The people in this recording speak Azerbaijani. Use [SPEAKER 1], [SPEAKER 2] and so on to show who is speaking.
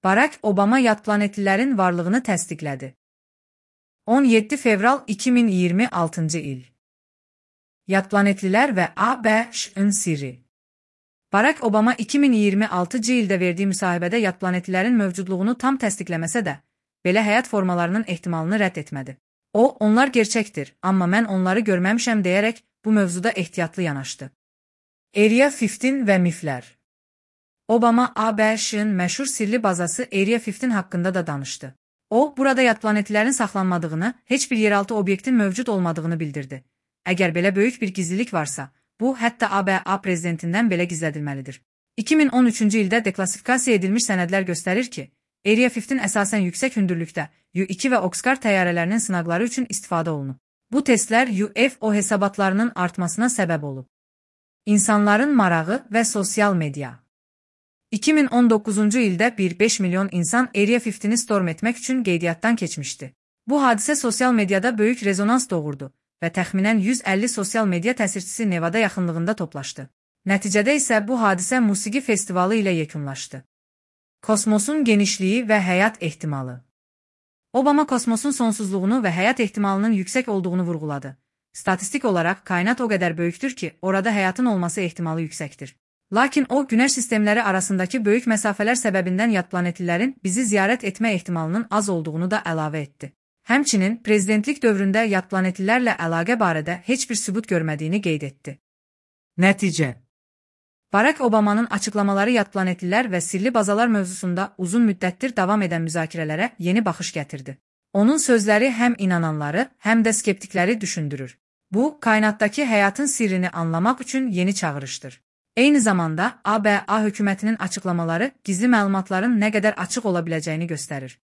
[SPEAKER 1] Barack Obama yad planetlilərin varlığını təsdiqlədi. 17 fevral 2026 il. Yad planetlilər və ABŞ-ın sirri. Barack Obama 2026 ildə verdiyi müsahibədə yad planetlilərin mövcudluğunu tam təsdiqləməsə də, belə həyat formalarının ehtimalını rədd etmədi. O, onlar gerçəkdir, amma mən onları görməmişəm deyərək bu mövzuda ehtiyatlı yanaşdı. Area 15 və miflər. Obama ABŞ-ın məşhur sirli bazası Area 15 haqqında da danışdı. O, burada yad planetlilərin saxlanmadığını, heç bir yeraltı obyektin mövcud olmadığını bildirdi. Əgər belə böyük bir gizlilik varsa, bu, hətta ABA prezidentindən belə gizlədilməlidir. 2013-cü ildə deklasifikasiya edilmiş sənədlər göstərir ki, Area 15 əsasən yüksək hündürlükdə U-2 və Oxscar təyyarələrinin sınaqları üçün istifadə olunub. Bu testlər UFO hesabatlarının artmasına səbəb olub. İnsanların marağı və sosial media. 2019-cu ildə 1,5 milyon insan Area 15-ni storm etmək üçün qeydiyyatdan keçmişdi. Bu hadisə sosial mediada böyük rezonans doğurdu və təxminən 150 sosial media təsirçisi Nevada yaxınlığında toplaşdı. Nəticədə isə bu hadisə musiqi festivalı ilə yekunlaşdı. Kosmosun genişliyi və həyat ehtimalı. Obama kosmosun sonsuzluğunu və həyat ehtimalının yüksək olduğunu vurğuladı. Statistik olaraq kainat o qədər böyükdür ki, orada həyatın olması ehtimalı yüksəkdir. Lakin o, günəş sistemləri arasındakı böyük məsafələr səbəbindən yad planetlilərin bizi ziyarət etmə ehtimalının az olduğunu da əlavə etdi. Həmçinin, prezidentlik dövründə yad planetlilərlə əlaqə barədə heç bir sübut görmədiyini qeyd etdi. Nəticə. Barack Obama'nın açıqlamaları yad planetlilər və sirli bazalar mövzusunda uzun müddətdir davam edən müzakirələrə yeni baxış gətirdi. Onun sözləri həm inananları, həm də skeptikləri düşündürür. Bu, kainatdakı həyatın sirrini anlamaq üçün yeni çağırışdır. Eyni zamanda, ABA hökumətinin açıqlamaları gizli məlumatların nə qədər açıq ola biləcəyini göstərir.